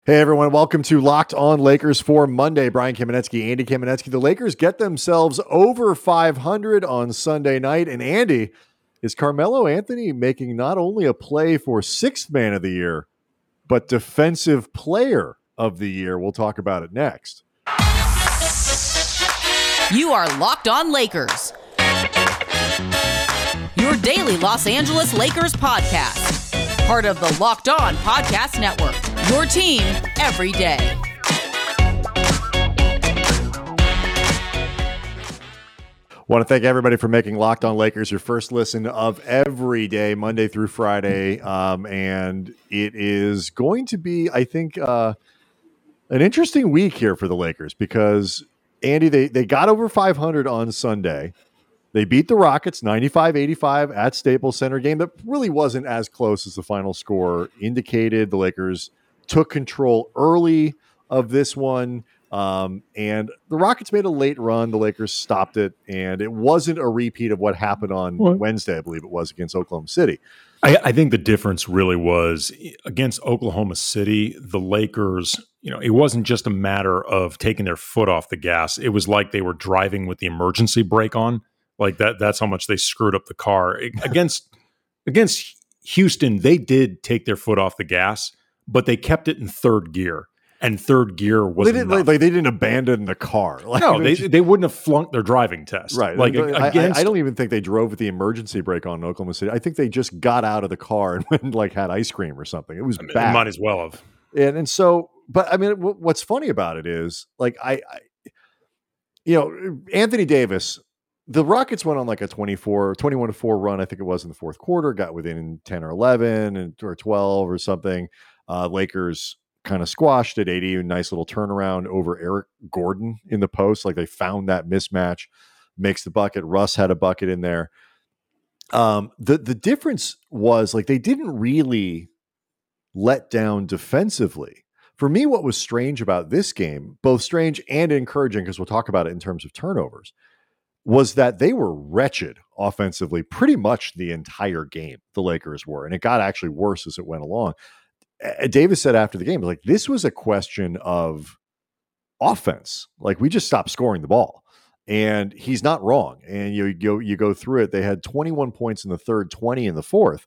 Hey everyone, welcome to Locked On Lakers for Monday. Brian Kamenetsky, Andy Kamenetsky. The Lakers get themselves over 500 on Sunday night. And Andy, is Carmelo Anthony making not only a play for sixth man of the year, but defensive player of the year? We'll talk about it next. You are Locked On Lakers, your daily Los Angeles Lakers podcast. Part of the Locked On Podcast Network, your team every day. Want to thank everybody for making Locked On Lakers your first listen of every day, Monday through Friday. And it is going to be, I think, an interesting week here for the Lakers because, Andy, they got over 500 on Sunday. They beat the Rockets 95-85 at Staples Center, game that really wasn't as close as the final score indicated. The Lakers took control early of this one, and the Rockets made a late run. The Lakers stopped it, and it wasn't a repeat of what happened on Wednesday, I believe it was, against Oklahoma City. I think the difference really was against Oklahoma City, the Lakers, it wasn't just a matter of taking their foot off the gas. It was like they were driving with the emergency brake on. Like that's how much they screwed up the car. Against Houston, they did take their foot off the gas, but they kept it in third gear. And third gear was they didn't abandon the car. No, they wouldn't have flunked their driving test. Right. I don't even think they drove with the emergency brake on in Oklahoma City. I think they just got out of the car and went had ice cream or something. It was bad. They might as well have. And so, but I mean, what's funny about it is Anthony Davis. The Rockets went on like a 21-4 run, I think it was, in the fourth quarter, got within 10 or 11 or 12 or something. Lakers kind of squashed it, 80, nice little turnaround over Eric Gordon in the post. Like they found that mismatch, makes the bucket. Russ had a bucket in there. The difference was like they didn't really let down defensively. For me, what was strange about this game, both strange and encouraging, because we'll talk about it in terms of turnovers, was that they were wretched offensively pretty much the entire game, the Lakers were. And it got actually worse as it went along. Davis said after the game, like, this was a question of offense. Like, we just stopped scoring the ball. And he's not wrong. And you go through it. They had 21 points in the third, 20 in the fourth.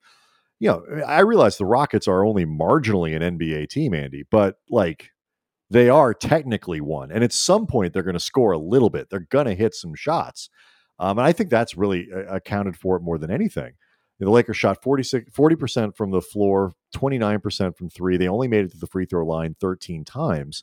I realize the Rockets are only marginally an NBA team, Andy, but like, they are technically one. And at some point, they're going to score a little bit. They're going to hit some shots. And I think that's really accounted for it more than anything. The Lakers shot 40% from the floor, 29% from three. They only made it to the free throw line 13 times.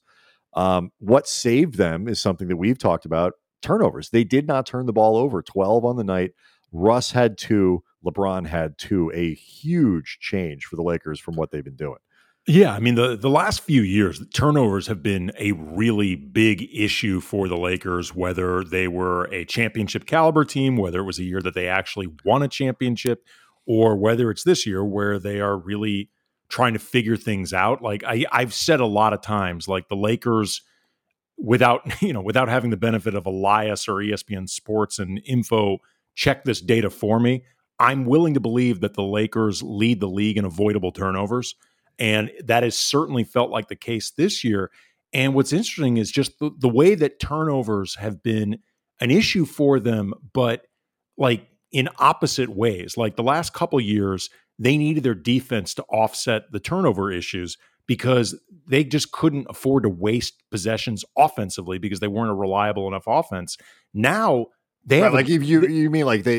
What saved them is something that we've talked about, turnovers. They did not turn the ball over, 12 on the night. Russ had 2. LeBron had 2. A huge change for the Lakers from what they've been doing. Yeah, I mean, the last few years, turnovers have been a really big issue for the Lakers, whether they were a championship caliber team, whether it was a year that they actually won a championship, or whether it's this year where they are really trying to figure things out. Like I've said a lot of times, like the Lakers, without having the benefit of Elias or ESPN Sports and Info check this data for me, I'm willing to believe that the Lakers lead the league in avoidable turnovers. And that has certainly felt like the case this year. And what's interesting is just the way that turnovers have been an issue for them, but like in opposite ways. Like the last couple years, they needed their defense to offset the turnover issues because they just couldn't afford to waste possessions offensively because they weren't a reliable enough offense. Now they have you mean like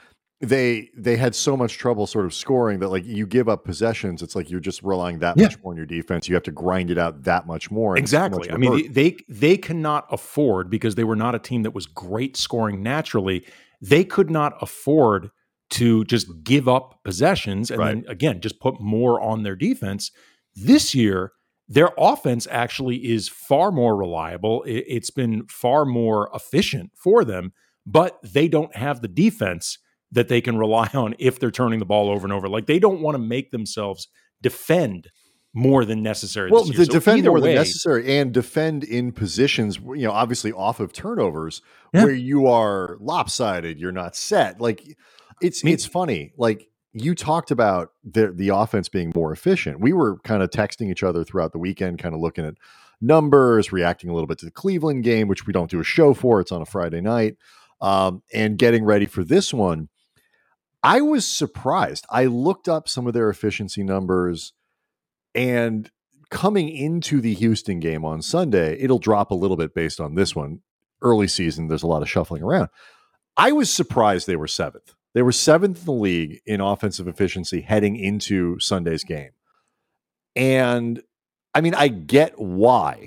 they had so much trouble sort of scoring that like you give up possessions. It's like you're just relying that much more on your defense. You have to grind it out that much more. Exactly. I mean, they cannot afford, because they were not a team that was great scoring naturally. They could not afford to just give up possessions and then again, just put more on their defense. This year, their offense actually is far more reliable. It's been far more efficient for them, but they don't have the defense that they can rely on if they're turning the ball over and over. Like they don't want to make themselves defend more than necessary. Well, this year. Defend more than necessary and defend in positions, obviously off of turnovers where you are lopsided, you're not set. Like it's funny. Like you talked about the offense being more efficient. We were kind of texting each other throughout the weekend, kind of looking at numbers, reacting a little bit to the Cleveland game, which we don't do a show for. It's on a Friday night, and getting ready for this one. I was surprised. I looked up some of their efficiency numbers, and coming into the Houston game on Sunday, it'll drop a little bit based on this one. Early season, there's a lot of shuffling around. I was surprised they were seventh. They were seventh in the league in offensive efficiency heading into Sunday's game. And I mean, I get why,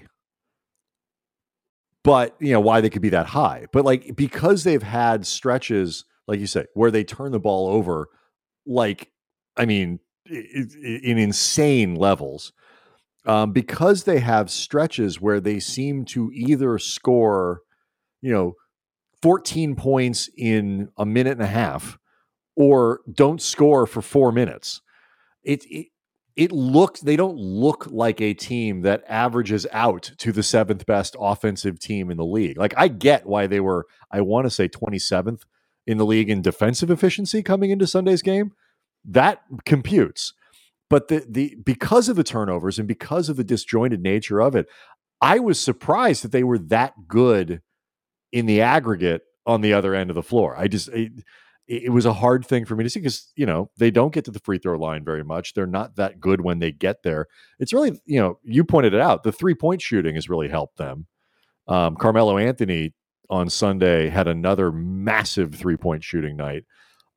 but why they could be that high. But like, because they've had stretches, like you say, where they turn the ball over, like, I mean, in insane levels, because they have stretches where they seem to either score, 14 points in a minute and a half, or don't score for 4 minutes. They don't look like a team that averages out to the seventh best offensive team in the league. Like, I get why they were, I want to say 27th in the league in defensive efficiency coming into Sunday's game. That computes. But because of the turnovers and because of the disjointed nature of it, I was surprised that they were that good in the aggregate on the other end of the floor. It was a hard thing for me to see because, they don't get to the free throw line very much. They're not that good when they get there. It's really, you pointed it out, the 3-point shooting has really helped them. Carmelo Anthony on Sunday had another massive 3-point shooting night.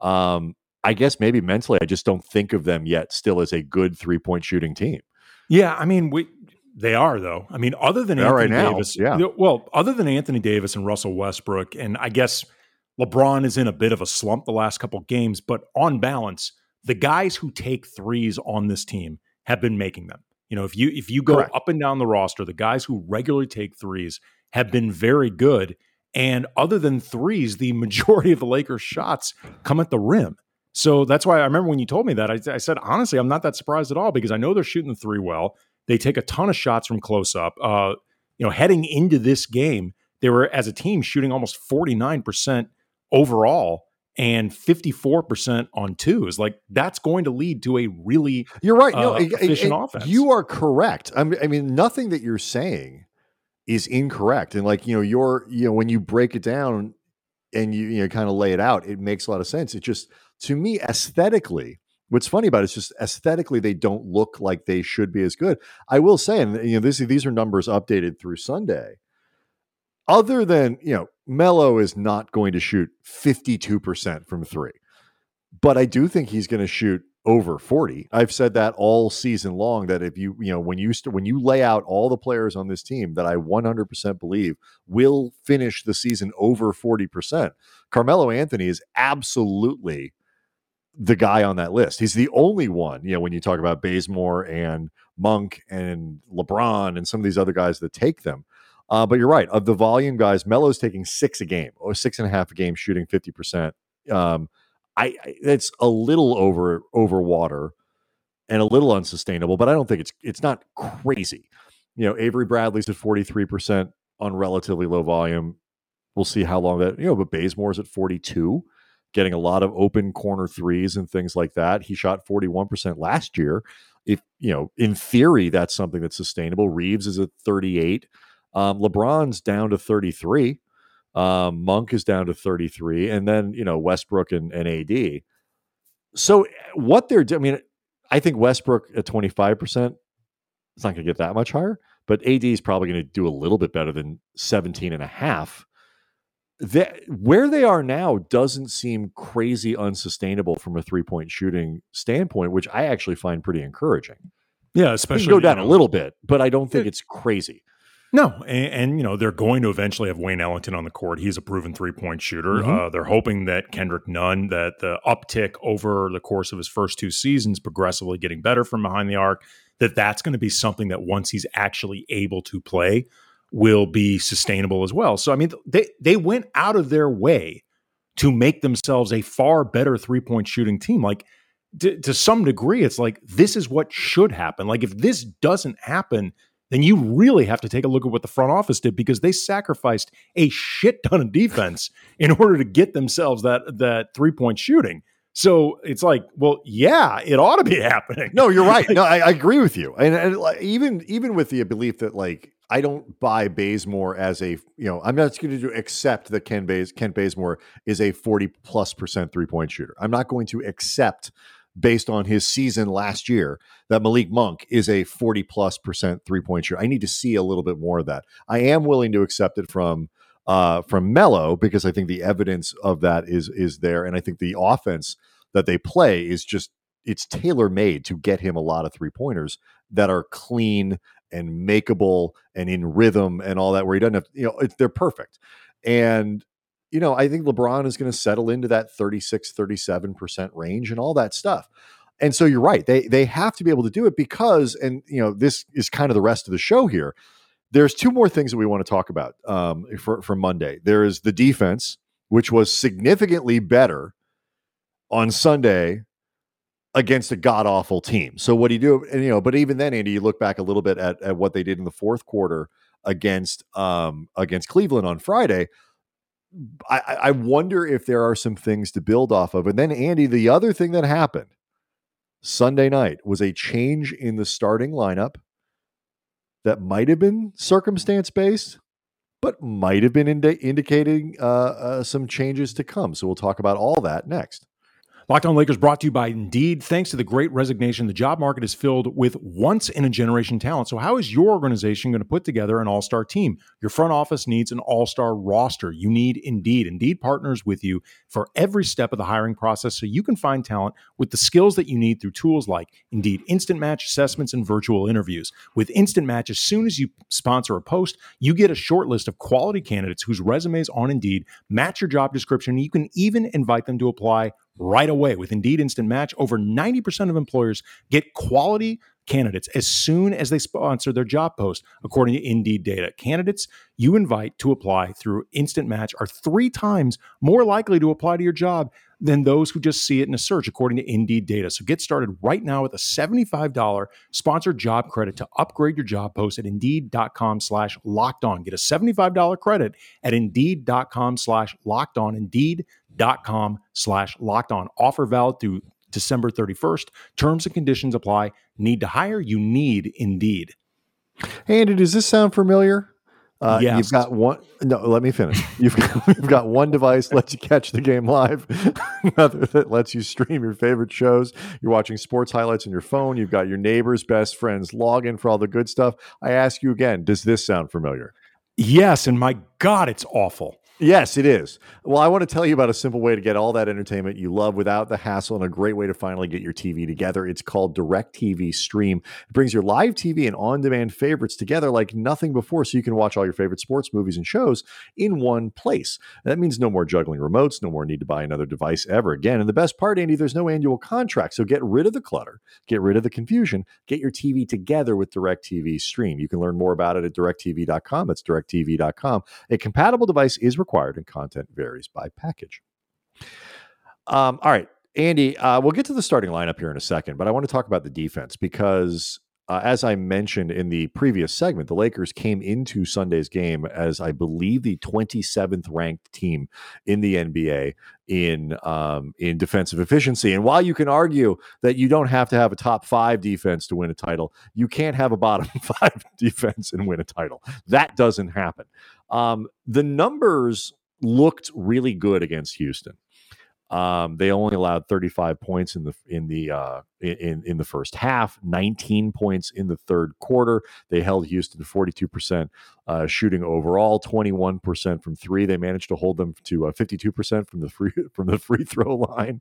I guess maybe mentally, I just don't think of them yet still as a good 3-point shooting team. Yeah, I mean, they are, though. I mean, other than Anthony Davis, other than Anthony Davis and Russell Westbrook, and I guess LeBron is in a bit of a slump the last couple of games, but on balance, the guys who take threes on this team have been making them. If you go Correct. up and down the roster, the guys who regularly take threes have been very good. And other than threes, the majority of the Lakers' shots come at the rim. So that's why I remember when you told me that, I said, honestly, I'm not that surprised at all because I know they're shooting the three well. They take a ton of shots from close up. Heading into this game, they were, as a team, shooting almost 49% overall and 54% on twos. Like, that's going to lead to a really you're right. Efficient offense. You are correct. I mean, nothing that you're saying is incorrect. And like, when you break it down and you kind of lay it out, it makes a lot of sense. It just, to me, aesthetically, what's funny about it is just aesthetically, they don't look like they should be as good. I will say, and these are numbers updated through Sunday. Other than, Melo is not going to shoot 52% from three, but I do think he's going to shoot over 40. I've said that all season long, that if when you lay out all the players on this team that I 100% believe will finish the season over 40%, Carmelo Anthony is absolutely the guy on that list. He's the only one, when you talk about Bazemore and Monk and LeBron and some of these other guys that take them. But you're right. Of the volume guys, Melo's taking 6 a game or 6.5 a game, shooting 50%. It's a little over water and a little unsustainable, but I don't think it's not crazy. Avery Bradley's at 43% on relatively low volume. We'll see how long that, but Bazemore's at 42, getting a lot of open corner threes and things like that. He shot 41% last year. If, in theory, that's something that's sustainable. Reeves is at 38. LeBron's down to 33. Monk is down to 33. And then, Westbrook and AD. So what they're doing, I think Westbrook at 25%, it's not going to get that much higher, but AD is probably going to do a little bit better than 17.5. Where they are now doesn't seem crazy unsustainable from a 3-point shooting standpoint, which I actually find pretty encouraging. Yeah, especially go down a little bit, but I don't think it's crazy. No, and they're going to eventually have Wayne Ellington on the court. He's a proven 3-point shooter. Mm-hmm. They're hoping that Kendrick Nunn, that the uptick over the course of his first 2 seasons, progressively getting better from behind the arc, that's going to be something that once he's actually able to play, will be sustainable as well. So, I mean, they went out of their way to make themselves a far better 3-point shooting team. Like, to some degree, it's like, this is what should happen. Like, if this doesn't happen, then you really have to take a look at what the front office did, because they sacrificed a shit ton of defense in order to get themselves that 3-point shooting. So it's like, well, yeah, it ought to be happening. No, you're right. No, I agree with you. And like, even with the belief that like I don't buy Bazemore as a, I'm not going to accept that Kent Bazemore is a 40+% 3-point shooter. I'm not going to accept, based on his season last year, that Malik Monk is a 40+% 3-point shooter. I need to see a little bit more of that. I am willing to accept it from Melo, because I think the evidence of that is there, and I think the offense that they play is just, it's tailor-made to get him a lot of 3-pointers that are clean and makeable and in rhythm and all that, where he doesn't have, they're perfect. And I think LeBron is going to settle into that 36-37% range and all that stuff. And so you're right, they have to be able to do it because, and this is kind of the rest of the show here. There's two more things that we want to talk about for Monday. There is the defense, which was significantly better on Sunday against a god-awful team. So what do you do? And, but even then, Andy, you look back a little bit at what they did in the fourth quarter against Cleveland on Friday. I wonder if there are some things to build off of. And then, Andy, the other thing that happened Sunday night was a change in the starting lineup that might have been circumstance-based, but might have been indicating some changes to come. So we'll talk about all that next. Locked On Lakers brought to you by Indeed. Thanks to the great resignation, the job market is filled with once-in-a-generation talent. So how is your organization going to put together an all-star team? Your front office needs an all-star roster. You need Indeed. Indeed partners with you for every step of the hiring process so you can find talent with the skills that you need through tools like Indeed Instant Match assessments and virtual interviews. With Instant Match, as soon as you sponsor a post, you get a short list of quality candidates whose resumes on Indeed match your job description. You can even invite them to apply right away. With Indeed Instant Match, over 90% of employers get quality candidates as soon as they sponsor their job post, according to Indeed data. Candidates you invite to apply through Instant Match are 3 times more likely to apply to your job than those who just see it in a search, according to Indeed data. So get started right now with a $75 sponsored job credit to upgrade your job post at Indeed.com/lockedon. Get a $75 credit at Indeed.com/lockedon. Indeed.com/lockedon. Offer valid through December 31st. Terms and conditions apply. Need to hire? You need Indeed. Hey, Andy, does this sound familiar? Yes. You've got one. No, let me finish. You've got one device lets you catch the game live, another that lets you stream your favorite shows. You're watching sports highlights on your phone. You've got your neighbor's best friends login for all the good stuff. I ask you again, does this sound familiar? Yes, and my God, it's awful. Yes, it is. Well, I want to tell you about a simple way to get all that entertainment you love without the hassle, and a great way to finally get your TV together. It's called DirecTV Stream. It brings your live TV and on-demand favorites together like nothing before, so you can watch all your favorite sports, movies, and shows in one place. That means no more juggling remotes, no more need to buy another device ever again. And the best part, Andy, there's no annual contract, so get rid of the clutter, get rid of the confusion, get your TV together with DirecTV Stream. You can learn more about it at directtv.com. That's directtv.com. A compatible device is required, and content varies by package. All right, Andy, we'll get to the starting lineup here in a second, but I want to talk about the defense because as I mentioned in the previous segment, the Lakers came into Sunday's game as, I believe, the 27th ranked team in the NBA in defensive efficiency. And while you can argue that you don't have to have a top 5 defense to win a title, you can't have a bottom 5 defense and win a title. That doesn't happen. The numbers looked really good against Houston. They only allowed 35 points in the first half, 19 points in the third quarter. They held Houston to 42% shooting overall, 21% from 3. They managed to hold them to 52% from the free throw line.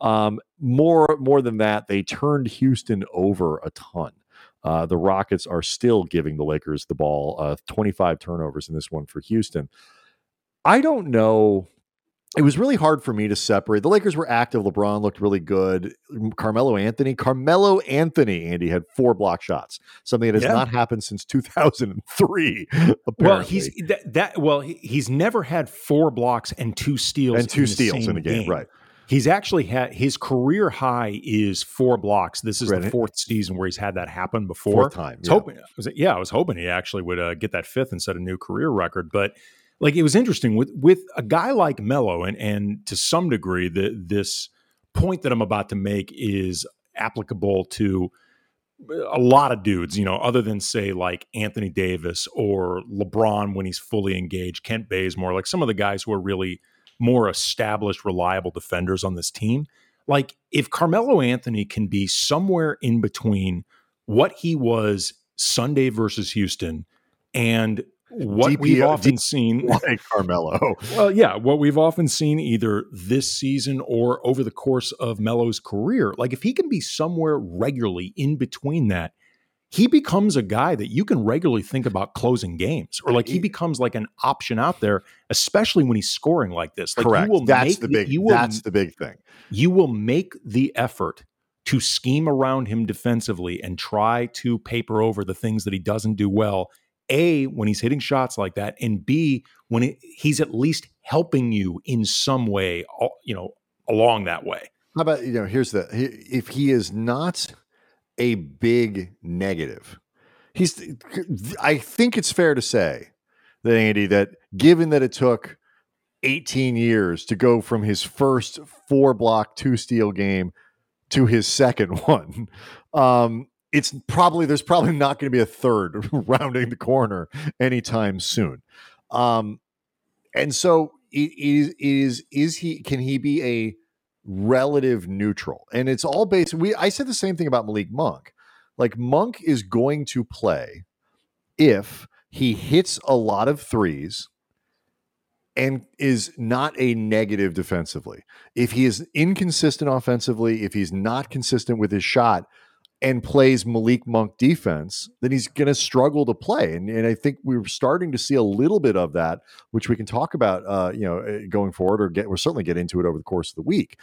More than that, they turned Houston over a ton. The Rockets are still giving the Lakers the ball, 25 turnovers in this one for Houston. I don't know. It was really hard for me to separate. The Lakers were active. LeBron looked really good. Carmelo Anthony, Andy, had 4 block shots, something that has not happened since 2003. Apparently. Well, he's never had 4 blocks and 2 steals in the game, right? He's actually had his career high is 4 blocks. This is the 4th season where he's had that happen before. 4th time. I was hoping he actually would get that 5th and set a new career record, but. Like, it was interesting with a guy like Melo and to some degree this point that I'm about to make is applicable to a lot of dudes, other than say like Anthony Davis or LeBron when he's fully engaged, Kent Bazemore, like some of the guys who are really more established, reliable defenders on this team. Like if Carmelo Anthony can be somewhere in between what he was Sunday versus Houston and what we've often seen, like Carmelo. Well, yeah, what we've often seen either this season or over the course of Melo's career, like if he can be somewhere regularly in between that, he becomes a guy that you can regularly think about closing games, or like he becomes like an option out there, especially when he's scoring like this. Like correct. That's the big thing. You will make the effort to scheme around him defensively and try to paper over the things that he doesn't do well. A, when he's hitting shots like that, and B, when he's at least helping you in some way, along that way. How about, if he is not a big negative, I think it's fair to say that, Andy, that given that it took 18 years to go from his first 4-block 2-steal game to his second one, there's probably not going to be a third rounding the corner anytime soon. And so can he be a relative neutral? And it's all based. I said the same thing about Malik Monk. Like Monk is going to play if he hits a lot of threes and is not a negative defensively. If he is inconsistent offensively, if he's not consistent with his shot, and plays Malik Monk defense, then he's going to struggle to play. And I think we're starting to see a little bit of that, which we can talk about, going forward, or we'll certainly get into it over the course of the week.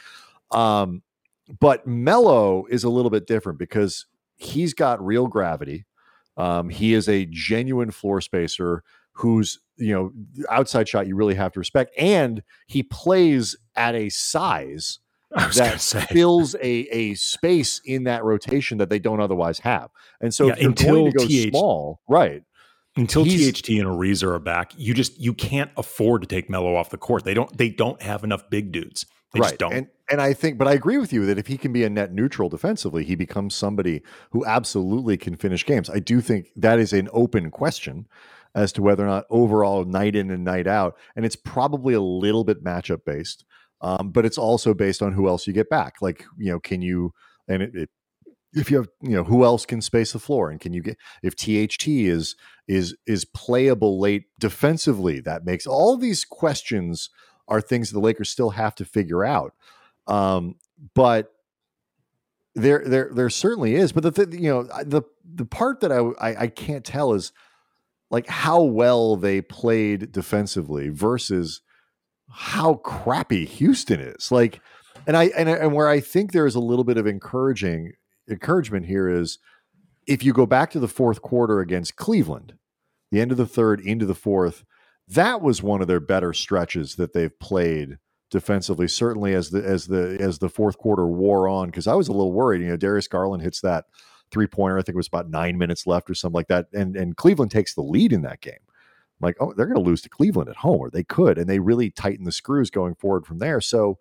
But Melo is a little bit different because he's got real gravity. He is a genuine floor spacer who's, outside shot you really have to respect. And he plays at a size that fills a space in that rotation that they don't otherwise have. And so if you're going to go small, right? Until THT and Ariza are back, you can't afford to take Melo off the court. They don't have enough big dudes. They just don't. And I think, but I agree with you that if he can be a net neutral defensively, he becomes somebody who absolutely can finish games. I do think that is an open question as to whether or not overall night in and night out, and it's probably a little bit matchup based. But it's also based on who else you get back. Like, can you, if you have, who else can space the floor, and can you get, if THT is playable late defensively, that makes all these questions are things the Lakers still have to figure out. But there certainly is. But the part that I can't tell is like how well they played defensively versus how crappy Houston is. Like, and where I think there is a little bit of encouragement here is if you go back to the fourth quarter against Cleveland, the end of the third into the fourth, that was one of their better stretches that they've played defensively. Certainly as the fourth quarter wore on, because I was a little worried. Darius Garland hits that 3-pointer. I think it was about 9 minutes left or something like that, and Cleveland takes the lead in that game. Like, oh, they're going to lose to Cleveland at home, or they could, and they really tighten the screws going forward from there. So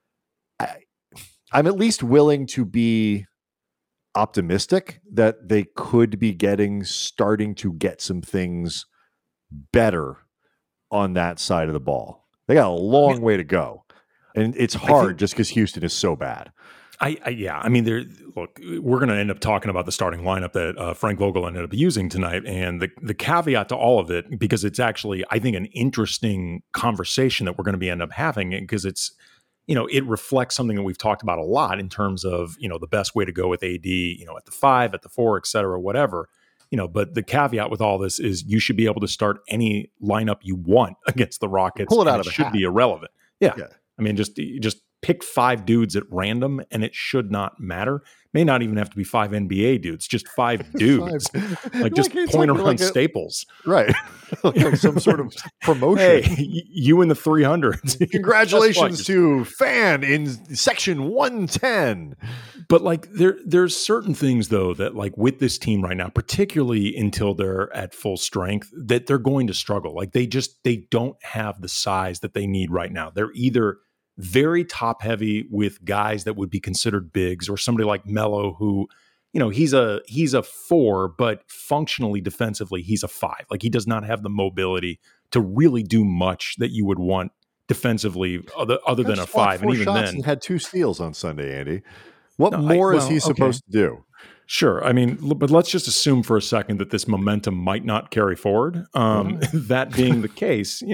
I'm at least willing to be optimistic that they could be starting to get some things better on that side of the ball. They got a long way to go, and it's hard just because Houston is so bad. I mean, look, we're going to end up talking about the starting lineup that Frank Vogel ended up using tonight, and the caveat to all of it, because it's actually, I think, an interesting conversation that we're going to end up having, because it's, it reflects something that we've talked about a lot in terms of, the best way to go with AD, at the 5, at the 4, et cetera, whatever. But the caveat with all this is you should be able to start any lineup you want against the Rockets. Pull it out of it should be irrelevant. Yeah. I mean, just pick 5 dudes at random, and it should not matter. May not even have to be 5 NBA dudes, just 5 dudes. Like just point around Staples. Right. Like some sort of promotion. Hey, you in the 300s. Congratulations to fan in section 110. But like there's certain things though that like with this team right now, particularly until they're at full strength, that they're going to struggle. Like they don't have the size that they need right now. They're either very top heavy with guys that would be considered bigs, or somebody like Melo, who, he's a 4, but functionally defensively, he's a 5. Like, he does not have the mobility to really do much that you would want defensively other than a 5. And even then, and had 2 steals on Sunday, Andy. What more is he supposed to do? Sure. I mean, but let's just assume for a second that this momentum might not carry forward. That being the case,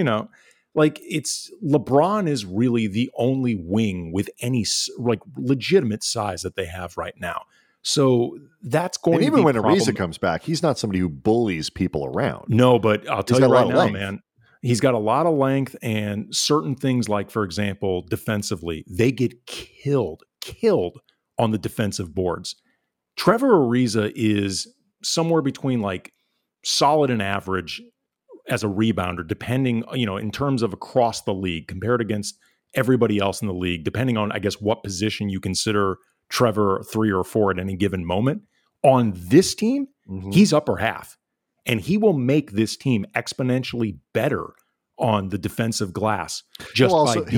it's LeBron is really the only wing with any like legitimate size that they have right now. So that's going to be even when Ariza comes back, he's not somebody who bullies people around. No, but I'll tell you right now, man, he's got a lot of length, and certain things like, for example, defensively, they get killed on the defensive boards. Trevor Ariza is somewhere between like solid and average as a rebounder, depending, in terms of across the league, compared against everybody else in the league, depending on, I guess, what position you consider Trevor 3 or 4 at any given moment. On this team, he's upper half, and he will make this team exponentially better on the defensive glass. He'll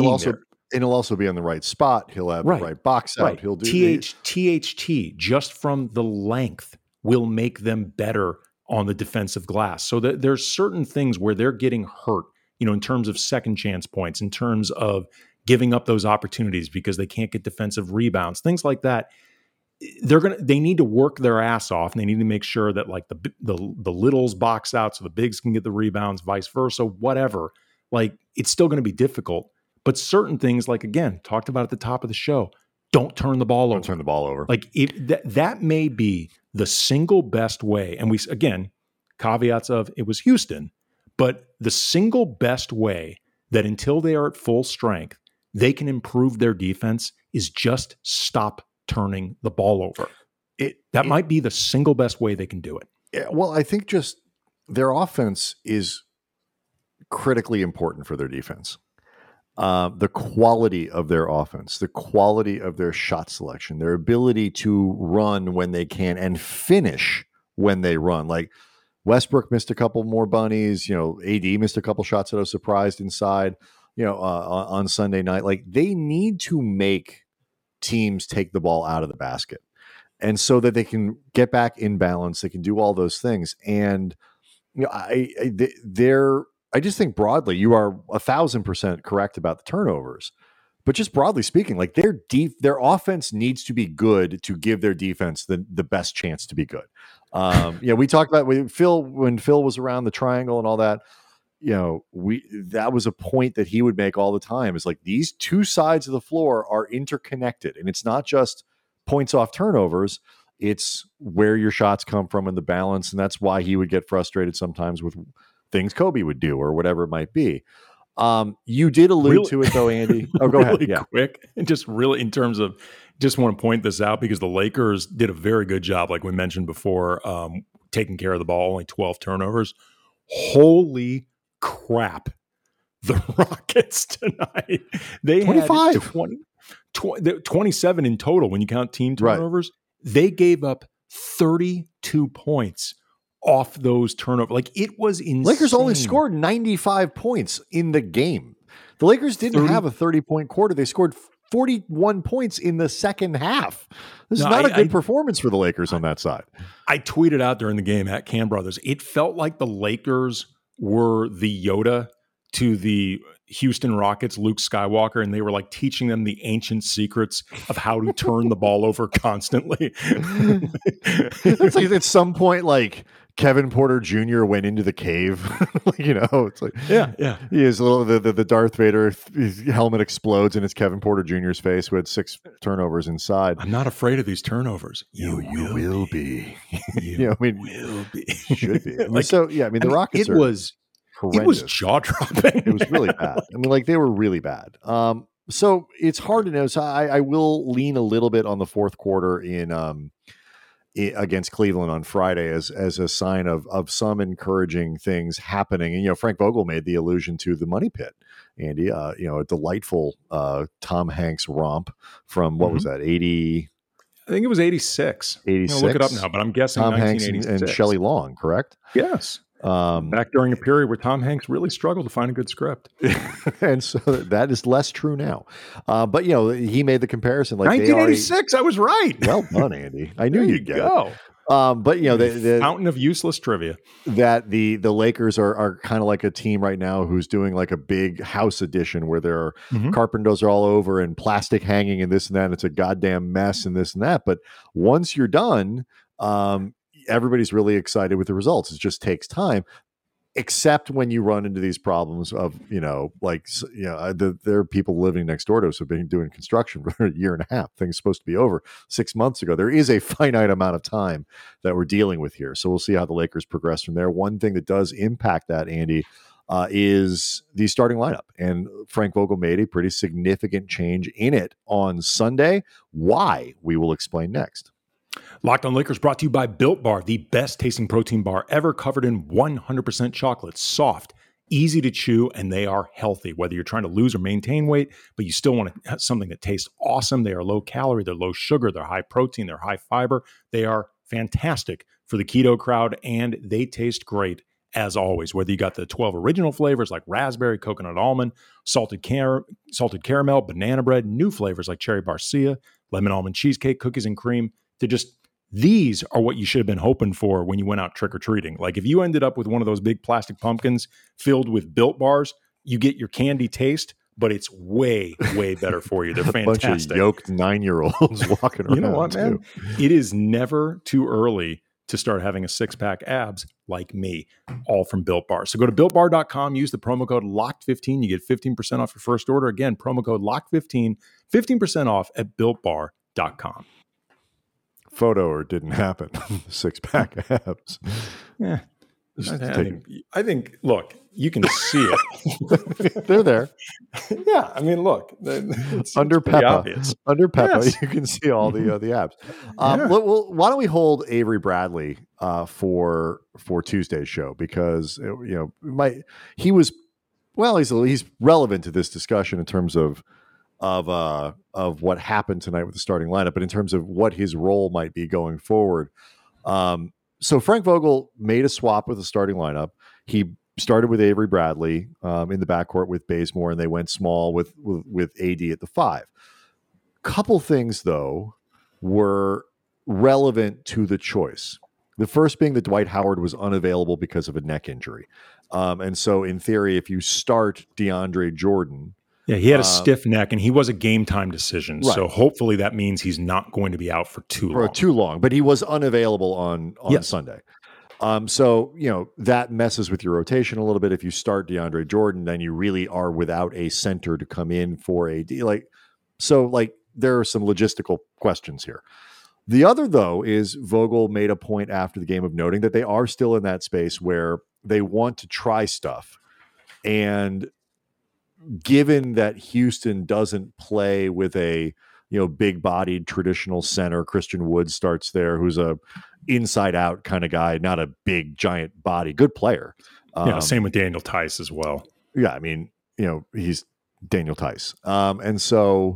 also be on the right spot. He'll have the right box out. He'll do THT just from the length will make them better on the defensive glass. So there's certain things where they're getting hurt, in terms of second chance points, in terms of giving up those opportunities because they can't get defensive rebounds, things like that. They need to work their ass off, and they need to make sure that like the littles box out so the bigs can get the rebounds, vice versa, whatever. Like, it's still going to be difficult, but certain things, like, again, talked about at the top of the show, don't turn the ball over. Don't turn the ball over. Like, that may be the single best way. And again, caveats of it was Houston, but the single best way that until they are at full strength, they can improve their defense is just stop turning the ball over. That might be the single best way they can do it. Yeah, well, I think just their offense is critically important for their defense. The quality of their offense, the quality of their shot selection, their ability to run when they can and finish when they run. Like, Westbrook missed a couple more bunnies. AD missed a couple shots that I was surprised inside. On Sunday night, like, they need to make teams take the ball out of the basket, and so that they can get back in balance, they can do all those things. And I just think broadly, you are 1,000% correct about the turnovers, but just broadly speaking, like, their offense needs to be good to give their defense the best chance to be good. We talked about when Phil was around the triangle and all that. That was a point that he would make all the time, is like, these two sides of the floor are interconnected, and it's not just points off turnovers. It's where your shots come from and the balance. And that's why he would get frustrated sometimes with things Kobe would do or whatever it might be. You did allude to it though, Andy. Oh, go ahead. Yeah. Quick. And just really in terms of, just want to point this out because the Lakers did a very good job, like we mentioned before, taking care of the ball, only 12 turnovers. Holy crap. The Rockets tonight. They 25. had 27 in total when you count team turnovers. Right. They gave up 32 points off those turnovers. Like, it was insane. Lakers only scored 95 points in the game. The Lakers didn't have a 30-point quarter. They scored 41 points in the second half. This is not a good performance for the Lakers on that side. I tweeted out during the game at Cam Brothers, it felt like the Lakers were the Yoda to the Houston Rockets, Luke Skywalker, and they were like teaching them the ancient secrets of how to turn the ball over constantly. It's like at some point, like, Kevin Porter Jr. went into the cave. It's like, yeah. He is a little, the Darth Vader, his helmet explodes and it's Kevin Porter Jr.'s face, who had 6 turnovers inside. I'm not afraid of these turnovers. You will be. You will be. Should be. The Rockets it was jaw-dropping. It was really bad. They were really bad. So it's hard to know. So I will lean a little bit on the fourth quarter against Cleveland on Friday as a sign of some encouraging things happening. And, Frank Vogel made the allusion to the money pit, Andy, a delightful Tom Hanks romp from, what was that, 80? I think it was 86. 86. Look it up now, but I'm guessing Tom 1986. Hanks and Shelley Long, correct? Yes. Back during a period where Tom Hanks really struggled to find a good script. And so that is less true now. But, he made the comparison. Like 1986, I was right. Well done, Andy. I knew you'd get it. But, the fountain of useless trivia. That the Lakers are kind of like a team right now who's doing like a big house edition where there are carpenters are all over and plastic hanging and this and that. And it's a goddamn mess and this and that. But once you're done, everybody's really excited with the results. It just takes time, except when you run into these problems of, there are people living next door to us who've been doing construction for a year and a half. Things supposed to be over 6 months ago. There is a finite amount of time that we're dealing with here. So we'll see how the Lakers progress from there. One thing that does impact that, Andy, is the starting lineup. And Frank Vogel made a pretty significant change in it on Sunday. Why? We will explain next. Locked on Lakers brought to you by Built Bar, the best tasting protein bar ever, covered in 100% chocolate, soft, easy to chew, and they are healthy. Whether you're trying to lose or maintain weight, but you still want to have something that tastes awesome. They are low calorie, they're low sugar, they're high protein, they're high fiber. They are fantastic for the keto crowd, and they taste great as always. Whether you got the 12 original flavors like raspberry, coconut almond, salted caramel, banana bread, new flavors like cherry barcia, lemon almond cheesecake, cookies and cream. These are what you should have been hoping for when you went out trick-or-treating. Like if you ended up with one of those big plastic pumpkins filled with Built Bars, you get your candy taste, but it's way, way better for you. They're fantastic. A bunch of yoked 9-year-olds walking around. You know what, man? It is never too early to start having a six-pack abs like me, all from Built Bar. So go to BuiltBar.com, use the promo code LOCKED15. You get 15% off your first order. Again, promo code LOCKED15, 15% off at BuiltBar.com. Photo or didn't happen. 6-pack abs. Yeah. I think, look, you can see it. They're there. Yeah. I mean, look. Under Peppa, you can see all the abs. Well, why don't we hold Avery Bradley for Tuesday's show? Because, he's relevant to this discussion in terms of what happened tonight with the starting lineup, but in terms of what his role might be going forward. So Frank Vogel made a swap with the starting lineup. He started with Avery Bradley in the backcourt with Bazemore, and they went small with AD at the 5. Couple things, though, were relevant to the choice. The first being that Dwight Howard was unavailable because of a neck injury. And so in theory, if you start DeAndre Jordan, yeah, he had a stiff neck, and he was a game-time decision. Right. So hopefully that means he's not going to be out for too long. But he was unavailable on Sunday. So, that messes with your rotation a little bit. If you start DeAndre Jordan, then you really are without a center to come in for AD. There are some logistical questions here. The other, though, is Vogel made a point after the game of noting that they are still in that space where they want to try stuff. And given that Houston doesn't play with a big-bodied traditional center, Christian Wood starts there, who's a inside-out kind of guy, not a big giant body, good player. Same with Daniel Tice as well. Yeah, I mean, he's Daniel Tice, and so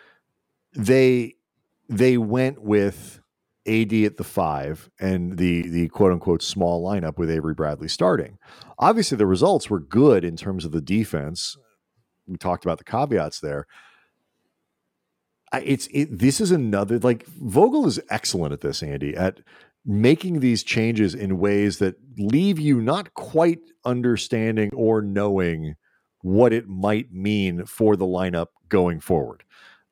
they went with AD at the 5 and the quote-unquote small lineup with Avery Bradley starting. Obviously, the results were good in terms of the defense. We talked about the caveats there. This is another, Vogel is excellent at this, Andy, at making these changes in ways that leave you not quite understanding or knowing what it might mean for the lineup going forward.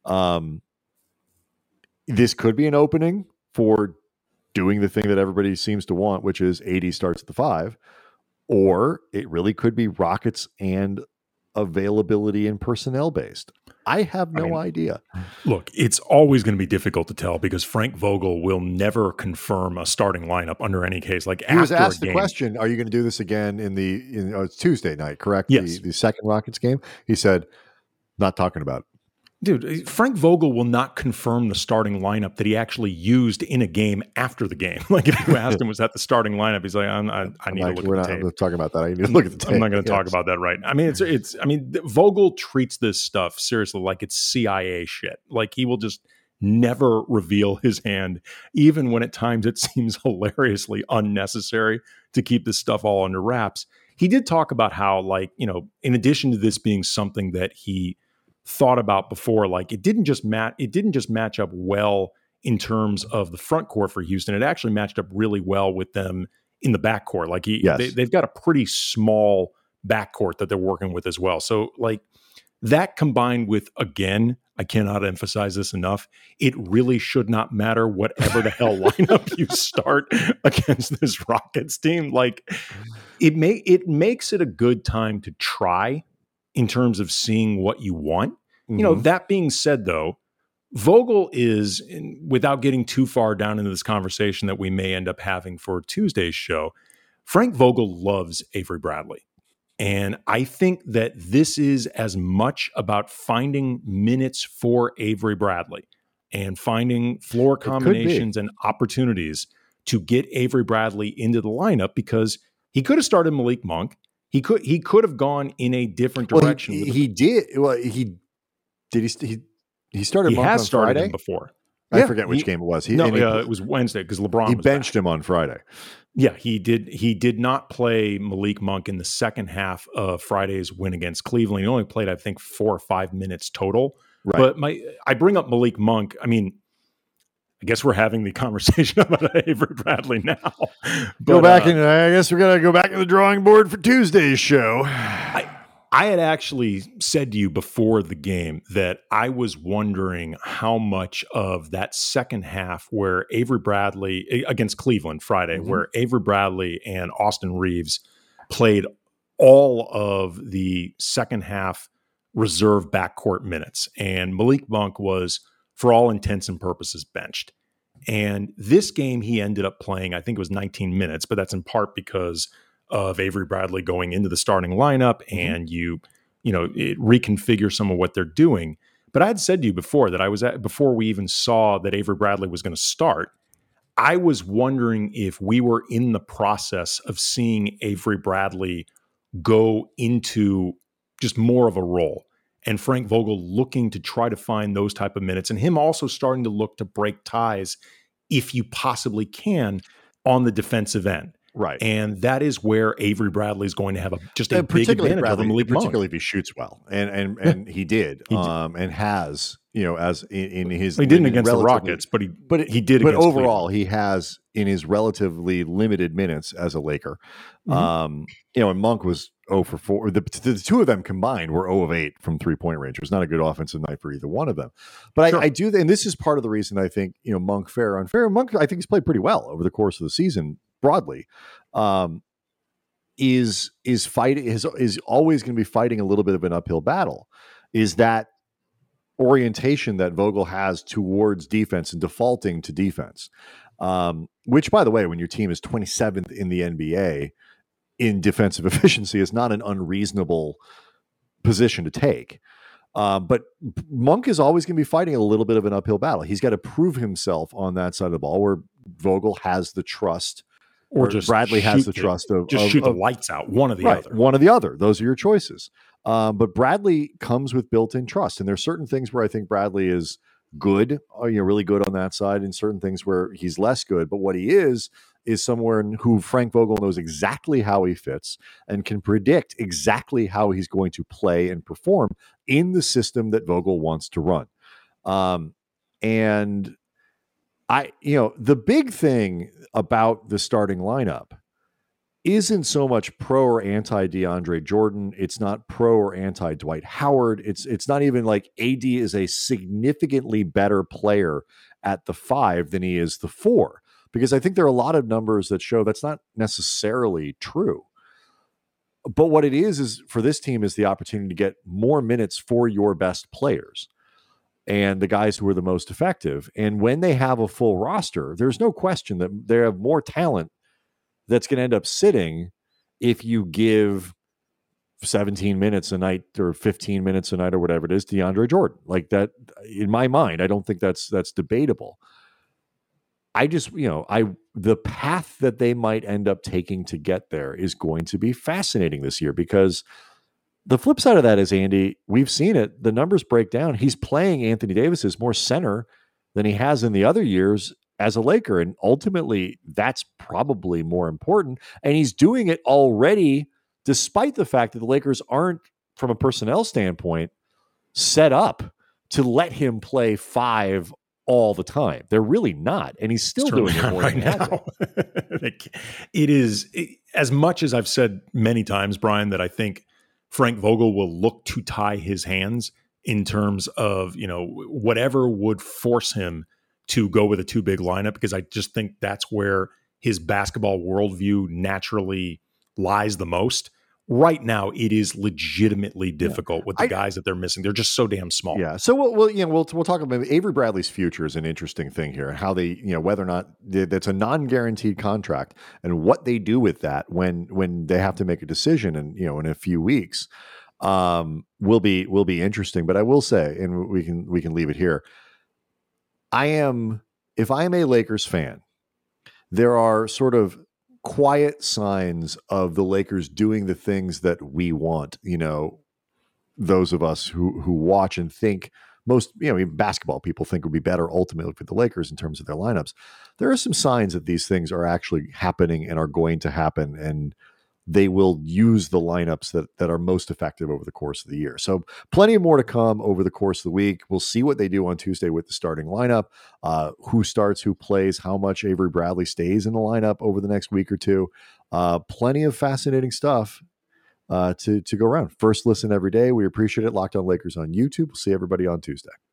This could be an opening for doing the thing that everybody seems to want, which is AD starts at the 5, or it really could be Rockets and availability and personnel based. I have no idea. Look, it's always going to be difficult to tell because Frank Vogel will never confirm a starting lineup under any case. He was asked the question, are you going to do this again it's Tuesday night, correct? Yes. The second Rockets game. He said, not talking about it. Dude, Frank Vogel will not confirm the starting lineup that he actually used in a game after the game. Like if you asked him, was that the starting lineup? He's like, I need to look at the tape. We're not talking about that. I need to look at the tape. I'm not going to talk about that right now. I mean, Vogel treats this stuff seriously like it's CIA shit. Like he will just never reveal his hand, even when at times it seems hilariously unnecessary to keep this stuff all under wraps. He did talk about how, like, you know, in addition to this being something that he thought about before, like it didn't just match up well in terms of the front court for Houston. It actually matched up really well with them in the backcourt. Like they've got a pretty small backcourt that they're working with as well. So like that combined with, again, I cannot emphasize this enough, it really should not matter whatever the hell lineup you start against this Rockets team. Like it makes it a good time to try in terms of seeing what you want. Mm-hmm. You know, that being said, though, Vogel is, without getting too far down into this conversation that we may end up having for Tuesday's show, Frank Vogel loves Avery Bradley. And I think that this is as much about finding minutes for Avery Bradley and finding floor combinations and opportunities to get Avery Bradley into the lineup, because he could have started Malik Monk. He could have gone in a different direction. He did. Well, he started. He Monk has on started Friday? him before. I forget which game it was. It was Wednesday because LeBron. He benched him on Friday. Yeah, he did. He did not play Malik Monk in the second half of Friday's win against Cleveland. He only played, I think, 4 or 5 minutes total. Right. But I bring up Malik Monk. I mean, I guess we're having the conversation about Avery Bradley now. I guess we're gonna go back to the drawing board for Tuesday's show. I had actually said to you before the game that I was wondering how much of that second half where Avery Bradley against Cleveland Friday, where Avery Bradley and Austin Reeves played all of the second half reserve backcourt minutes, and Malik Monk was, for all intents and purposes, benched. And this game he ended up playing, I think it was 19 minutes, but that's in part because of Avery Bradley going into the starting lineup, and it reconfigure some of what they're doing. But I had said to you before that before we even saw that Avery Bradley was going to start, I was wondering if we were in the process of seeing Avery Bradley go into just more of a role, and Frank Vogel looking to try to find those type of minutes, and him also starting to look to break ties if you possibly can on the defensive end. Right. And that is where Avery Bradley is going to have a big advantage over Malik Monk. Particularly if he shoots well. And he did. And has, as in his... He didn't against the Rockets, but he did. But overall, Cleveland. He has, in his relatively limited minutes as a Laker. And Monk was 0 for 4. The two of them combined were 0 of 8 from 3-point range. It was not a good offensive night for either one of them. But sure. I do, and this is part of the reason I think, Monk, fair or unfair. Monk, I think he's played pretty well over the course of the season. Broadly, is fighting is always going to be fighting a little bit of an uphill battle. Is that orientation that Vogel has towards defense and defaulting to defense, which, by the way, when your team is 27th in the NBA in defensive efficiency, is not an unreasonable position to take. But Monk is always going to be fighting a little bit of an uphill battle. He's got to prove himself on that side of the ball, where Vogel has the trust. Or just Bradley has the trust of shoot the lights out, one or the other. One or the other. Those are your choices. But Bradley comes with built-in trust, and there's certain things where I think Bradley is good, really good on that side, and certain things where he's less good. But what he is someone who Frank Vogel knows exactly how he fits and can predict exactly how he's going to play and perform in the system that Vogel wants to run. And the big thing about the starting lineup isn't so much pro or anti DeAndre Jordan. It's not pro or anti Dwight Howard. It's not even like AD is a significantly better player at the 5 than he is the 4, because I think there are a lot of numbers that show that's not necessarily true. But what it is for this team is the opportunity to get more minutes for your best players and the guys who are the most effective. And when they have a full roster, there's no question that they have more talent that's going to end up sitting if you give 17 minutes a night or 15 minutes a night or whatever it is to DeAndre Jordan. Like that, in my mind, I don't think that's debatable. I just, the path that they might end up taking to get there is going to be fascinating this year, because the flip side of that is, Andy, we've seen it. The numbers break down. He's playing Anthony Davis as more center than he has in the other years as a Laker. And ultimately, that's probably more important. And he's doing it already, despite the fact that the Lakers aren't, from a personnel standpoint, set up to let him play 5 all the time. They're really not. And he's still doing it more right now. It is, as much as I've said many times, Brian, that I think Frank Vogel will look to tie his hands in terms of, whatever would force him to go with a too big lineup, because I just think that's where his basketball worldview naturally lies the most. Right now, it is legitimately difficult with the guys that they're missing. They're just so damn small. Yeah. So we'll talk about Avery Bradley's future is an interesting thing here, and how they, whether or not that's a non-guaranteed contract, and what they do with that when they have to make a decision, and in a few weeks, will be interesting. But I will say, and we can leave it here. If I am a Lakers fan, there are sort of quiet signs of the Lakers doing the things that we want, those of us who watch and think most, even basketball people think would be better ultimately for the Lakers in terms of their lineups. There are some signs that these things are actually happening and are going to happen, and they will use the lineups that are most effective over the course of the year. So plenty more to come over the course of the week. We'll see what they do on Tuesday with the starting lineup, who starts, who plays, how much Avery Bradley stays in the lineup over the next week or two. Plenty of fascinating stuff to go around. First listen every day. We appreciate it. Locked On Lakers on YouTube. We'll see everybody on Tuesday.